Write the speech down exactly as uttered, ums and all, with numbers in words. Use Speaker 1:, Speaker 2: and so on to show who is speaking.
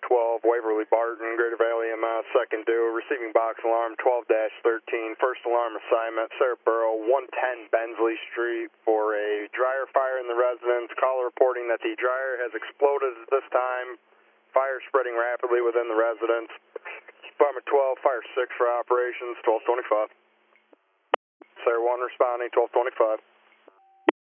Speaker 1: twelve, Waverly Barton, Greater Valley M S, second due, receiving box alarm twelve dash thirteen, first alarm assignment, Sarah Burrow, one ten Bensley Street for a dryer fire in the residence. Caller reporting that the dryer has exploded at this time, fire spreading rapidly within the residence. Department twelve, Fire six for operations, twelve twenty-five. Sarah one responding, twelve twenty-five.